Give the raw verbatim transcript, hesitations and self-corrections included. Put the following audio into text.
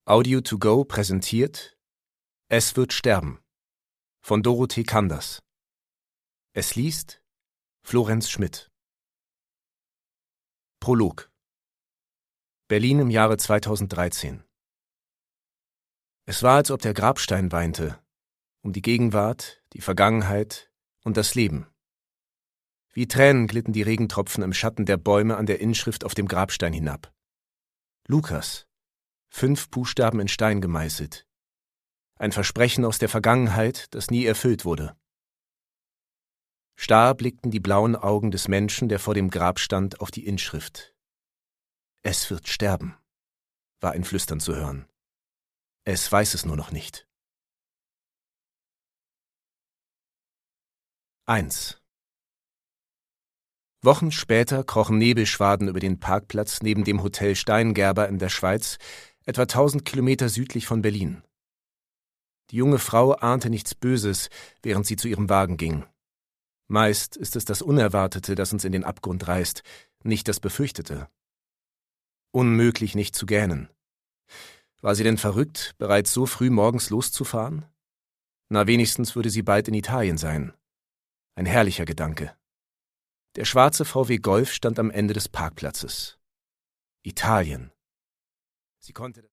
Audio to go präsentiert Es wird sterben von Dorothee Kanders. Es liest Florenz Schmidt. Prolog. Berlin im Jahre zweitausenddreizehn. Es war, als ob der Grabstein weinte, um die Gegenwart, die Vergangenheit und das Leben. Wie Tränen glitten die Regentropfen im Schatten der Bäume an der Inschrift auf dem Grabstein hinab. Lukas, fünf Buchstaben in Stein gemeißelt. Ein Versprechen aus der Vergangenheit, das nie erfüllt wurde. Starr blickten die blauen Augen des Menschen, der vor dem Grab stand, auf die Inschrift. Es wird sterben, war ein Flüstern zu hören. Es weiß es nur noch nicht. eins. Wochen später krochen Nebelschwaden über den Parkplatz neben dem Hotel Steingerber in der Schweiz, etwa tausend Kilometer südlich von Berlin. Die junge Frau ahnte nichts Böses, während sie zu ihrem Wagen ging. Meist ist es das Unerwartete, das uns in den Abgrund reißt, nicht das Befürchtete. Unmöglich, nicht zu gähnen. War sie denn verrückt, bereits so früh morgens loszufahren? Na, wenigstens würde sie bald in Italien sein. Ein herrlicher Gedanke. Der schwarze V W Golf stand am Ende des Parkplatzes. Italien. Sie konnte